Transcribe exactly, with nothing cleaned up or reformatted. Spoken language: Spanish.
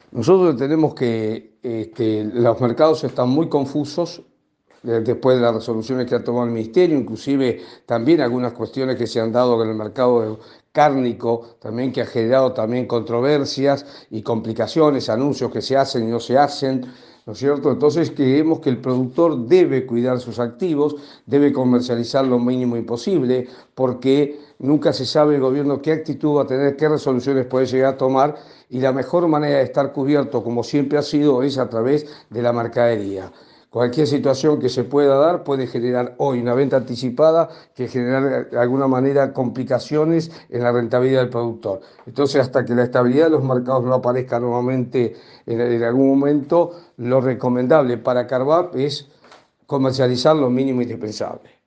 Nosotros tenemos que este, los mercados están muy confusos eh, después de las resoluciones que ha tomado el Ministerio, inclusive también algunas cuestiones que se han dado con el mercado cárnico, también que ha generado también controversias y complicaciones, anuncios que se hacen y no se hacen, ¿no es cierto? Entonces creemos que el productor debe cuidar sus activos, debe comercializar lo mínimo imposible, porque nunca se sabe el gobierno qué actitud va a tener, qué resoluciones puede llegar a tomar, y la mejor manera de estar cubierto, como siempre ha sido, es a través de la mercadería. Cualquier situación que se pueda dar puede generar hoy una venta anticipada que generar de alguna manera complicaciones en la rentabilidad del productor. Entonces, hasta que la estabilidad de los mercados no aparezca nuevamente en, en algún momento, lo recomendable para Carvap es comercializar lo mínimo indispensable.